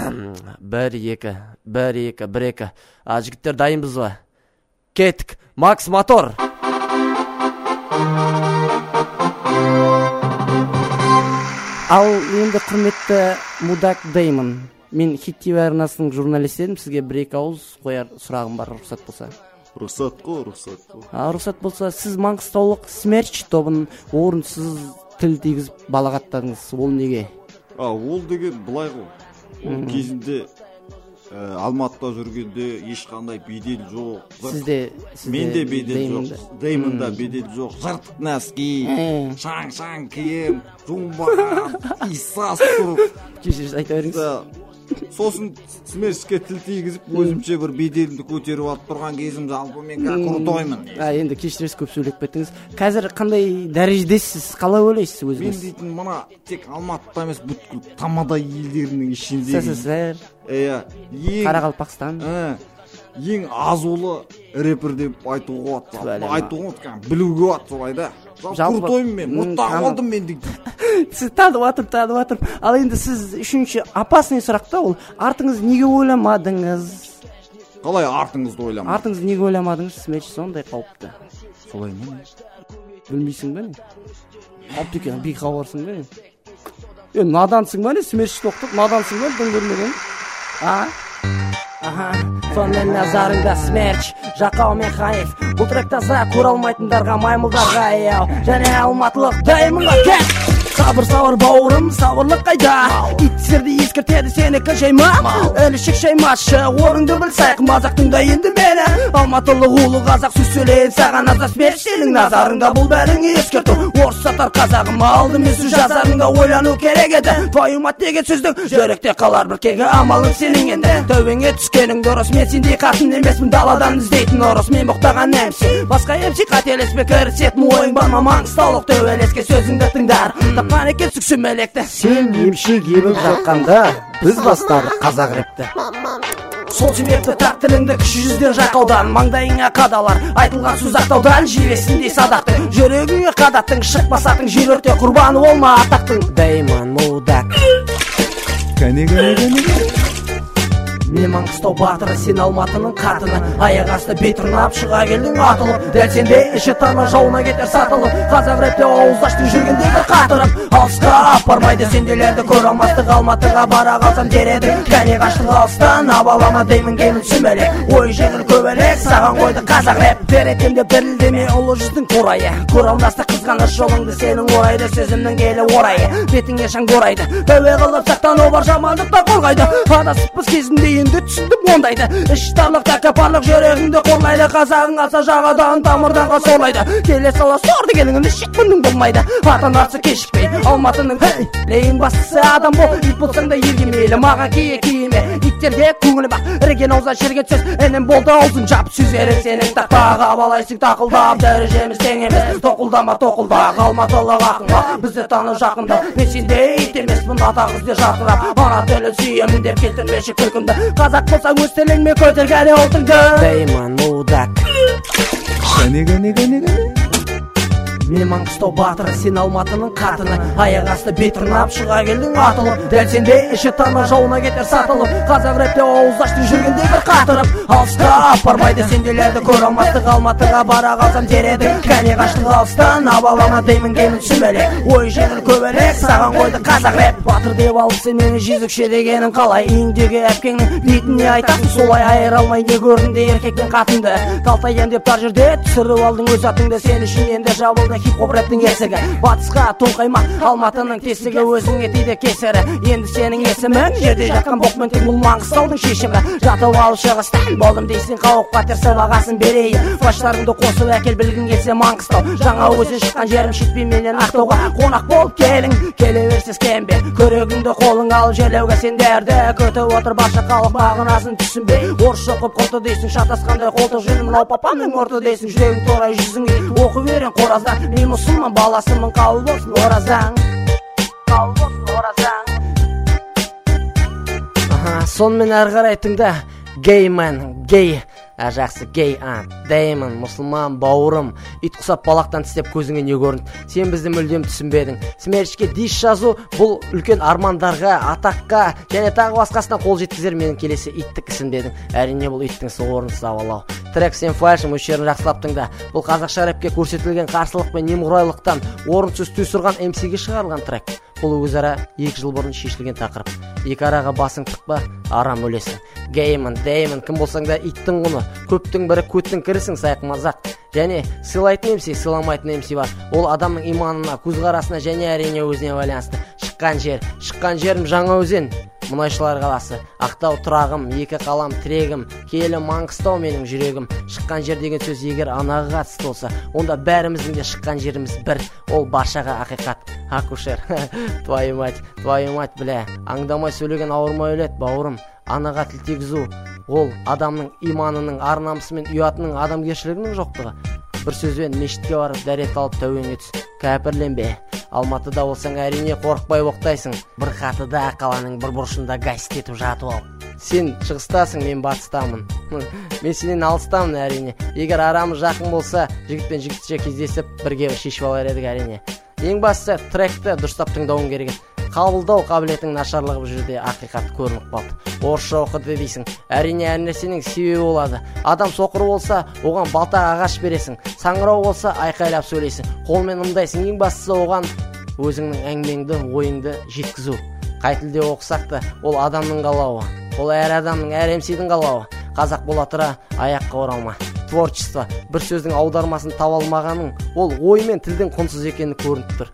1-2. Жігіттер дайынбыз ба? Кеттік. Макс, мотор. Ал енді құрметті Мудак Деймон. Мен Хит ТВ арнасының журналисті едім. Сізге 1-2 ауыз қояр сұрағым бар, рұқсат болса. Рұқсат қой. Рұқсат болса, сіз Маңғыстаулық Смерч тобын орынсыз тіл тигізіп балағаттадыңыз. Ол неге? Ол деген былай ғой. Ол кезінде Алматыда жүргенде ешқандай бедел жоқ. Менде бедел жоқ. Деймонда бедел жоқ. Жыртық нәски, шаң киім, жумба, иссас тұрып. Кешіріңіз айта беріңіз. Сосын Смерчке тіл тигізіп, өзімше бір беделімді көтеріп алып тұрған кезім жалпы мен крутоймын. Енді кешіріңіз, көп сөйлеп кеттіңіз. Қазір қандай дәрежедесіз, қалай ойлайсыз өзіңіз? Мен дейтін мына тек Алматыда емес, бүткіл тамада елдерінің ішіндегі СССР, Қарақалпақстан, ең азулы рэпер деп айтуға болады. Білуге болады солай да. Крутоймын мен, мұттақ алдым мен дейтін. Сіз танып атыр. Ал енді сіз үшінші опасный сұрақта ол, артыңыз неге ойламадыңыз? Қалай артыңызды ойламадыңыз? Артыңызды неге ойламадыңыз? Смерч сондай қауіпті. Солай ма? Білмейсің бе не? Қауіпті екен, бейқау барсың бе не? Надансың ба не? Смерчті оқытып, надансың ба дөң көрмеген? Сонымен назарыңда Смерч, Жақау мен Хаев. Бұл трек таза көре алмайтындарға, маймылдарға аяу. Және алматылық Деймонға кет. Сабыр бауырым, сабырлық қайда? Иттерді ескертеді сені жайма. Әлішік жаймашы, орынды білсайық, мазақтың да енді мені. Алматылық ұлы қазақ сөз сөйлейін саған аза Смерч, сенің назарыңда бұл бәріңе ескерту. Орыс сатар қазағым, алды мен сөз жазарыңда ойлану керек еді. Твоюмат деген сөздің жүректе қалар бір кегі, амалың сенің енді. Тәубеңе түскенің дұрыс, мен сендей қатын емеспін, даладан іздейтін ұрыс, мен мұқтаған MC. Басқа MC қателеспе, кірісетін ойың бар ма? Маңғыстаулық төбелеске сөзіңді тыңдар. Тапқан екен сүксүмелекті. Сен емшек еміп жатқанда біз бастадық қазақ рэпті. Сол себепті тақ тіліңді кіші жүзден жақаудан, маңдайыңа қадалар айтылған сөз ақтаудан, жебесіндей садақты жүрегіңе қадаттың, шықпасатың жер өрте, құрбаны болма атақтың. Деймон, Мудак. Кәне. Мен Маңғыстау батыры, сен Алматының қатыны. Аяқ асты бет тырнап шыға келдің атылып. Дәл сенде іші тарма жауына кетер сатылып. Қазақ рэпте ауыздаштың жүргендегі қатырып. Алысқа апармайды сенделерді көр алмастық, Алматыға бара қалсам дередің. Кәне қаштың алыстан, абалама Деймон келін сүмелек. Ой жеңіл көбелек, саған қойды қазақ рэп. Беретемде дірілдеме ұлы жүздің қорайы. Көр алмасты қызғаныш жолыңды сенің орайды, сөзімнің келі орайы. Бетіңе шаң борайды, тәуе қылып сақтану бар, жамандықта қорғайды. Адасыппыз кезінде енді түсіндім ондайды. Іштарлық тәкапарлық жүрегіңді қорлайды. Қазағың алса жағадан тамырдан қасорлайды. Келе сала сор дегеніңді шек күнің болмайды. Атын арсы кешікпей Алматының лейін бастысы адам бол. Ит болсаң да елге мейлі, маған киеме. Иттерге көңілі бақ, ірген ауза шерген сөз. Енем болды аузын жап, сөзерің сенің тақтаға балайсың тақылдап. Дәрежеміз тең емес, тоқылдама Алматылық ақынға бізді таны жақында. Мен сенде ит емеспін, атағызде жарқырап. Ана тілін сүйемін деп келтірмеші күлкімді. Қазақ болса өз тіліңмен көтергәне ұлтыңды. Деймон, Мудак. Кәне. Мен Маңғыстау батыры, сен Алматының қатыны. Аяқ асты бет тырнап шыға келдің атылып. Дәл сенде іші тарма жауына кетер сатылып. Қазақ рэпте ауыздаштың жүргендегі қатырып. Алысқа апармайды сенделерді көр алмастық, Алматыға бара қалсам дередің. Кәне қаштың алыстан, абалама Деймон келін сүмелек. Ой жеңіл көбелек, саған қойды қазақ рэп. Батыр деп алыпсың мені жезікше дегенің қалай? Үйіңдегі әпкеңнің бетіне айтасың солай. Айыра алмай не көрдің де еркектен қатынды. Талтайын деп тар жерде түсіріп алдың өз атыңды. Сен үшін енді жабылды хип-хоп рэптің есігі. Батысқа тоңқайма Алматының тесігі, өзіңе тиді кесірі. Енді сенің есімің жерде жатқан боқмен тек бұл Маңғыстаудың шешімі. Жатып алып шығыстан болдым дейсің, қауіп қатер сыбағасын берейін. Фаштарыңды қосып әкел білгің келсе Маңғыстау. Жаңа өзен шыққан жерім шетпей менен Ақтауға. Қонақ болып келің, келе берсіз кембе. Көрегіңді қолың алып жерлеуге сендерді көтіп отыр барша халық мағынасын түсінбей. Орысша оқып қолты дейсің, шатасқандай қолтық жүрмін. Мынау папамның орты дейсің, жүрегің торай жүзіңе оқы берен қораздан. Мен мұсылман баласымын, қабыл болсын оразаң. Сонымен әрі қарай тыңда. Геймен, гей Жақсы, гей, Damon, мұсылман, бауырым, ит құсап балақтан тістеп көзіңе не көрінді? Сен бізді мүлдем түсінбедің. Смерчке диш жазу бұл үлкен армандарға, атаққа және тағы басқасына қол жеткізер менің келесі иттік ісім дедің. Әрине бұл иттің орынсыз авалау. Трек сен фальшым өшерін жақсылап тыңда. Бұл қазақша рэпке көрсетілген қарсылық пен немқұрайлықтан орынсыз түйсірған MC-ге шығарылған трек. Бұл өзара 2 жыл бұрын шешілген тақырып. Екі араға басың тықпа, арам өлесің. Гейман, Деймон, кім болсаң да иттің құны. Көптің бірі көттің кірісің, сайық мазақ. Және сыйлайтын MC, сыйламайтын MC бар. Ол адамның иманына, көзқарасына және әрине өзіне байланысты. Шыққан жерім жаңа өзен. Мұнайшылар қаласы, Ақтау тұрағым, екі қалам тірегім, Келі Маңғыстау менің жүрегім. Шыққан жер деген сөз егер анаға қатысты болса, онда бәріміздің де шыққан жеріміз бір, ол баршаға ақиқат. Акушер, твою мать, бля, аңдамай сөйлеген ауырмай өлет, бауырым. Анаға тіл тигізу, ол адамның иманының, ар-намысы мен ұятының, адамгершілігінің жоқтығы. Бір сөзбен мешітке барып дәрет алып тәуеңе түс. Кәпірленбе. Алматыда болсаң әрине қорықпай боқтайсың. Bir қатыда қаланың бір бұрышында гасит етіп жатып ал. Сен шығыстасың, мен батыстамын. Мен сенен алыстамын әрине. Егер арамыз жақын болса, жігіт пен жігітше кездесіп бірге шешіп алар едік әрине. Ең бастысы тректі дұрыстап тыңдауың керек. Қабылдау қабілетің нашарлығы бұл жерде ақиқат көрініп қалды. Орысша оқыды дейсің. Әрине әр нәрсенің себебі болады. Адам соқыр болса, оған балта ағаш бересің. Саңырау болса, айқайлап сөйлейсің. Қолмен ымдайсың. Ең бастысы оған өзіңнің әңгімеңді, ойыңды жеткізу. Қай тілде оқысақ та, ол адамның қалауы. Ол әр адамның, әр MC-дің қалауы. Қазақ бола тұра, аяққа оралма. Творчество, бір сөздің аудармасын таба алмағаның, ол ой мен тілдің құнсыз екені көрініп тұр.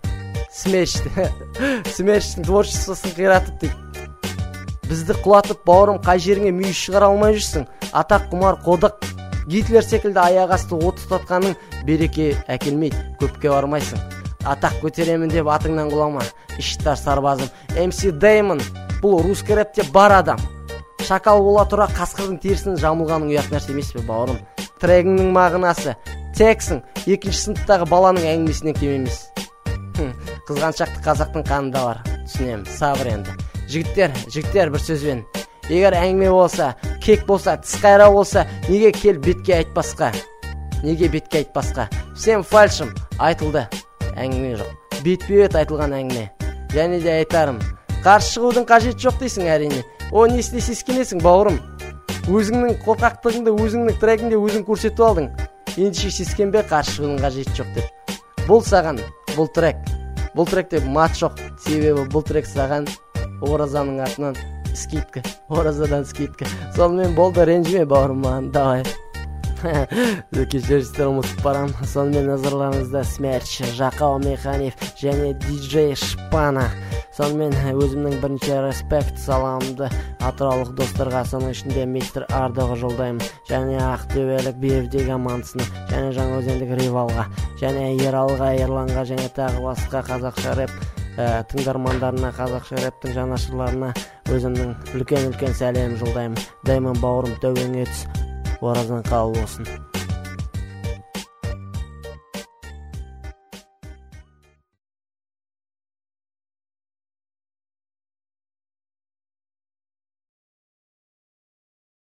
Смерчтің творчествосын қиратып дейді. Бізді құлатып, бауырым, қай жеріңе мүйіз шығара алмай жүрсің. Атақ құмар қодық, Гитлер секілді аяқ асты от тұтатқаның береке әкелмейді, көпке бармайсың. Атақ көтеремін деп атыңнан құлама, іштар сарбазым. MC Damon, бұл русский рэпте бар адам. Шакал бола тұра қасқырдың терісін жамылғаның ұят нәрсе емес пе, бауырым? Трегіңнің мағынасы, тексің, 2-ші сыныптағы баланың әңгімесінен кем емес. Қызғаншақты қазақтың қанында бар, түсінемін, сабыр енді. Жігіттер бір сөзбен. Егер әңгіме болса, кек болса, тіс қайрау болса, неге кел бетке айтпасқа? Сен фальшым, айтылды, әңгіме жоқ. Бетпе-бет айтылған әңгіме. Және де айтарым, қарсы шығудың қажеті жоқ дейсің әрине. О, несіне сескенесің, бауырым? Өзіңнің қорқақтығыңды, өзіңнің трегіңде өзің көрсетіп алдың. Ендеше сескенбе, қарсы шығудың қажеті жоқ деп. Бұл саған, бұл тректе мат жоқ. Себебі бұл трек саған оразаның атынан скидка, оразадан скидка. Сонымен болды, ренжіме бауырым маған, давай. Кешірістер ұмытып барам. Сонымен назарларыңызда Смерч, Жақау Механев және диджей Шпана. Сонымен өзімнің бірінші респект саламымды атыраулық достарға, соның ішінде мистер Ардоға жолдаймын. Және Ақтөбелік Бевдегі амандысына, және Жаңаөзендік Ривалға, және Ералға, Ерланға, және тағы басқа қазақша рэп тыңдармандарына, қазақша рэптің жанашырларына өзімнің үлкен сәлем жолдаймын. Даймон бауырым, тәуеңе түс, оразан қабыл болсын.